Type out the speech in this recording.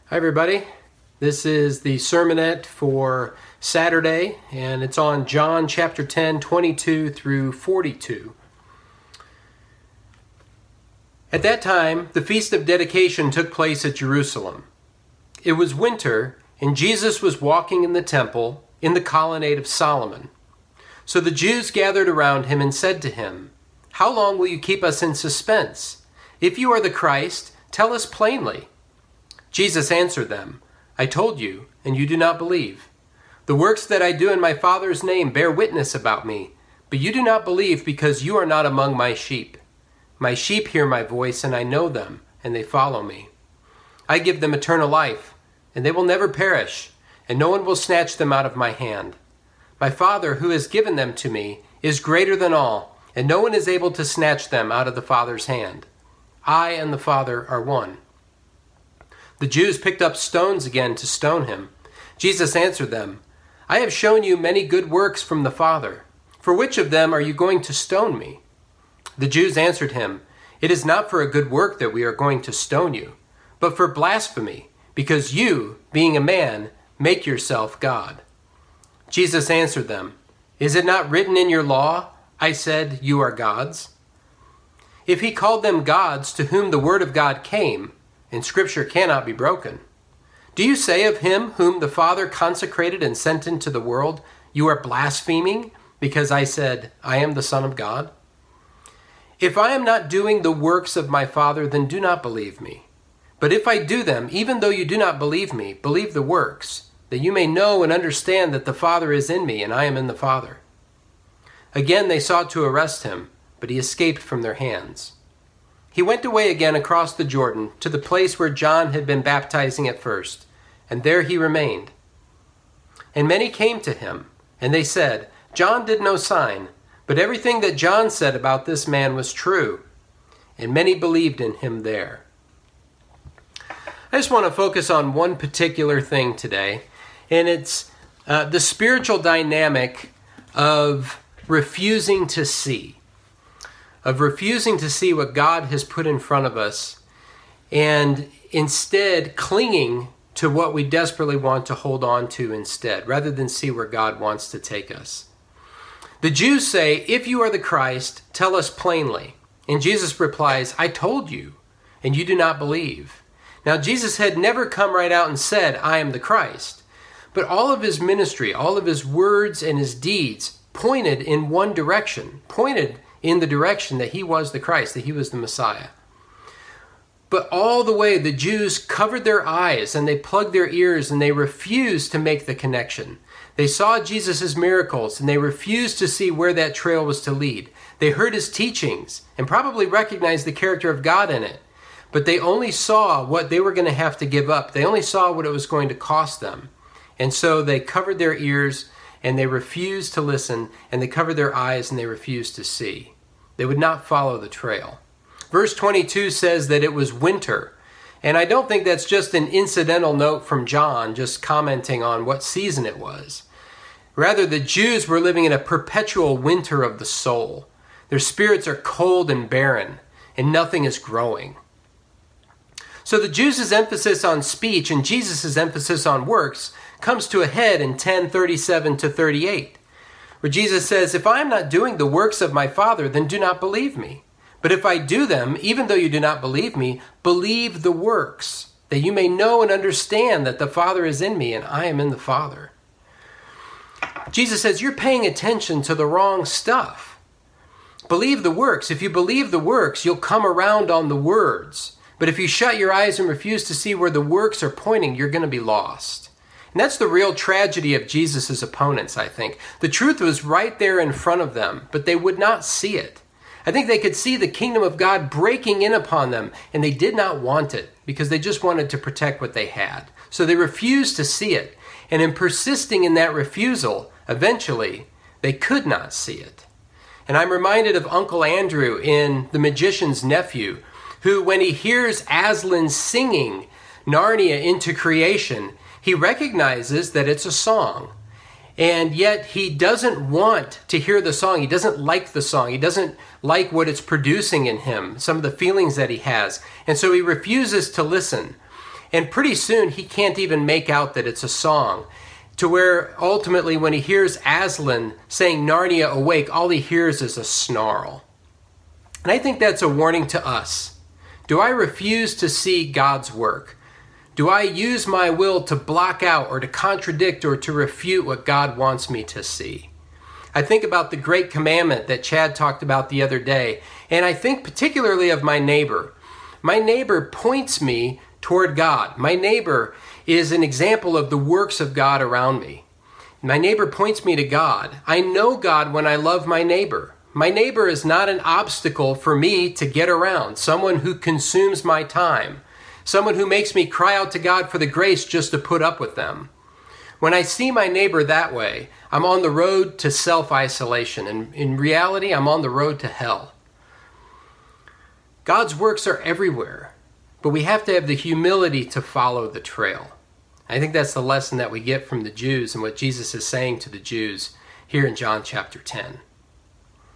Hi everybody, this is the sermonette for Saturday, and it's on John chapter 10, 22 through 42. At that time, the Feast of Dedication took place at Jerusalem. It was winter, and Jesus was walking in the temple in the colonnade of Solomon. So the Jews gathered around him and said to him, "How long will you keep us in suspense? If you are the Christ, tell us plainly." Jesus answered them, "I told you, and you do not believe. The works that I do in my Father's name bear witness about me, but you do not believe because you are not among my sheep. My sheep hear my voice, and I know them, and they follow me. I give them eternal life, and they will never perish, and no one will snatch them out of my hand. My Father, who has given them to me, is greater than all, and no one is able to snatch them out of the Father's hand. I and the Father are one." The Jews picked up stones again to stone him. Jesus answered them, "I have shown you many good works from the Father. For which of them are you going to stone me?" The Jews answered him, "It is not for a good work that we are going to stone you, but for blasphemy, because you, being a man, make yourself God." Jesus answered them, "Is it not written in your law, 'I said, you are gods'?" If he called them gods to whom the word of God came, and Scripture cannot be broken, do you say of him whom the Father consecrated and sent into the world, "You are blaspheming, because I said, 'I am the Son of God'? If I am not doing the works of my Father, then do not believe me. But if I do them, even though you do not believe me, believe the works, that you may know and understand that the Father is in me and I am in the Father." Again they sought to arrest him, but he escaped from their hands. He went away again across the Jordan to the place where John had been baptizing at first, and there he remained. And many came to him, and they said, "John did no sign, but everything that John said about this man was true." And many believed in him there. I just want to focus on one particular thing today, and it's the spiritual dynamic of refusing to see. Of refusing to see what God has put in front of us and instead clinging to what we desperately want to hold on to instead, rather than see where God wants to take us. The Jews say, "If you are the Christ, tell us plainly." And Jesus replies, "I told you, and you do not believe." Now, Jesus had never come right out and said, "I am the Christ." But all of his ministry, all of his words and his deeds pointed in one direction, pointed in the direction that he was the Christ, that he was the Messiah. But all the way, the Jews covered their eyes and they plugged their ears and they refused to make the connection. They saw Jesus' miracles and they refused to see where that trail was to lead. They heard his teachings and probably recognized the character of God in it, but they only saw what they were going to have to give up. They only saw what it was going to cost them. And so they covered their ears and they refused to listen, and they covered their eyes and they refused to see. They would not follow the trail. Verse 22 says that it was winter. And I don't think that's just an incidental note from John, just commenting on what season it was. Rather, the Jews were living in a perpetual winter of the soul. Their spirits are cold and barren, and nothing is growing. So the Jews' emphasis on speech and Jesus' emphasis on works comes to a head in 10:37 to 38, where Jesus says, "If I am not doing the works of my Father, then do not believe me. But if I do them, even though you do not believe me, believe the works, that you may know and understand that the Father is in me and I am in the Father." Jesus says, you're paying attention to the wrong stuff. Believe the works. If you believe the works, you'll come around on the words. But if you shut your eyes and refuse to see where the works are pointing, you're going to be lost. And that's the real tragedy of Jesus' opponents, I think. The truth was right there in front of them, but they would not see it. I think they could see the kingdom of God breaking in upon them, and they did not want it because they just wanted to protect what they had. So they refused to see it. And in persisting in that refusal, eventually, they could not see it. And I'm reminded of Uncle Andrew in The Magician's Nephew, who, when he hears Aslan singing Narnia into creation, he recognizes that it's a song. And yet he doesn't want to hear the song. He doesn't like the song. He doesn't like what it's producing in him, some of the feelings that he has. And so he refuses to listen. And pretty soon he can't even make out that it's a song, to where ultimately when he hears Aslan saying Narnia awake, all he hears is a snarl. And I think that's a warning to us. Do I refuse to see God's work? Do I use my will to block out or to contradict or to refute what God wants me to see? I think about the great commandment that Chad talked about the other day, and I think particularly of my neighbor. My neighbor points me toward God. My neighbor is an example of the works of God around me. My neighbor points me to God. I know God when I love my neighbor. My neighbor is not an obstacle for me to get around, someone who consumes my time, someone who makes me cry out to God for the grace just to put up with them. When I see my neighbor that way, I'm on the road to self-isolation, and in reality, I'm on the road to hell. God's works are everywhere, but we have to have the humility to follow the trail. I think that's the lesson that we get from the Jews and what Jesus is saying to the Jews here in John chapter 10.